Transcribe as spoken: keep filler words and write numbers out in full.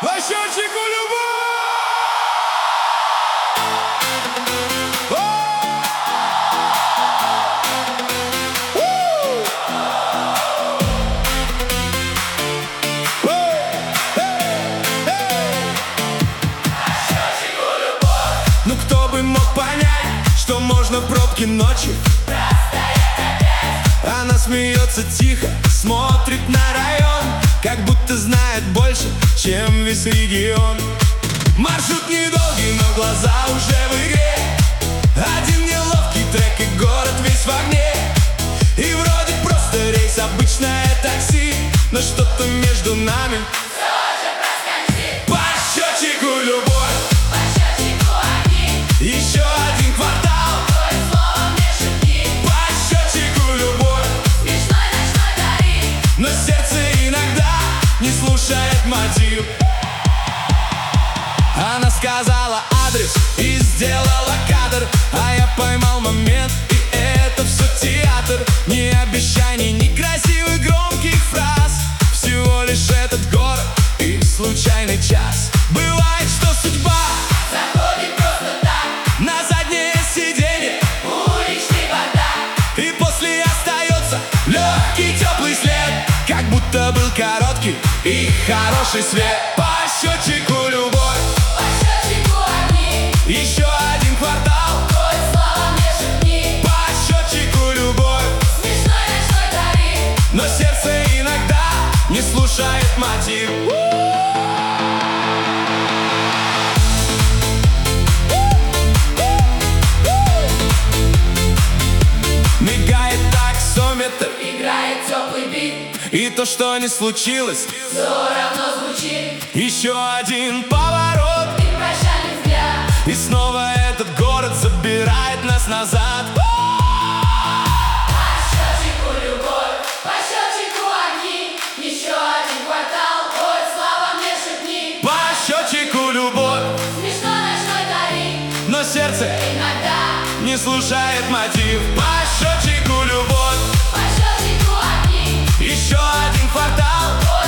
По счетчику любовь. Ну кто бы мог понять, что можно в пробке ночью. Она смеется тихо, смотрит на район, как будто знает больше, чем весь регион. Маршрут недолгий, но глаза уже в игре. Один неловкий трек и город весь в огне. И вроде просто рейс, обычное такси, но что-то между нами по счетчику любовь. Еще один квартал, твое слово мне шепни. по счетчику любовь. Смешной ночной тариф, Но сердце иногда не слушает мотив. Она сказала адрес и сделала кадр, а я поймал момент, и это все театр. Ни обещаний, ни красивых громких фраз, всего лишь этот город и случайный час. Бывает, что судьба заходит просто так, на заднее сиденье, уличный бардак. и после остается легкий теплый след, как будто был короткий и хороший свет. По счетчику любовь, По счетчику огни, еще один квартал, твое слово мне шепни. по счетчику любовь. Смешной ночной тариф, Но сердце иногда не слушает мотив. Мигает таксометр, играет теплый бит, и то, что не случилось, все равно звучит. еще один поворот, И прощальный взгляд, и снова этот город забирает нас назад. по счетчику любовь, по счетчику огни. Еще один квартал, твое слово мне шепни. По счетчику любовь, Смешной ночной тариф, но сердце иногда не слушает мотив. По счетчику любовь, по счетчику огни. еще один квартал, Твое